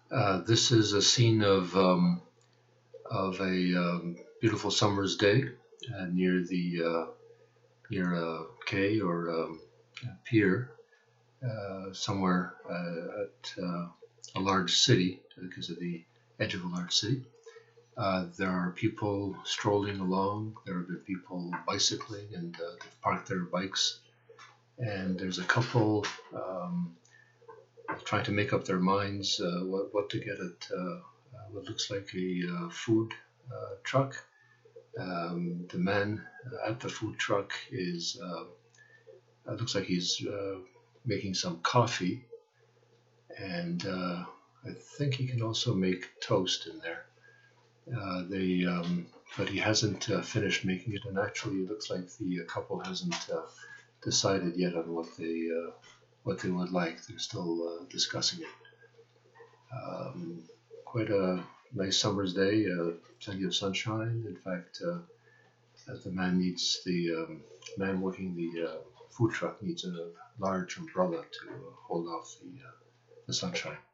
This is a scene of a beautiful summer's day near the near a quay or a pier somewhere at a large city because of the edge of a large city. There are people strolling along. There have been people bicycling and they've parked their bikes. And there's a couple trying to make up their minds what to get at what looks like a food truck. The man at the food truck is looks like he's making some coffee, and I think he can also make toast in there. But he hasn't finished making it, and actually, it looks like the couple hasn't decided yet on what they would like. They're still discussing it. Quite a nice summer's day, plenty of sunshine. In fact, the man working the food truck needs a large umbrella to hold off the sunshine.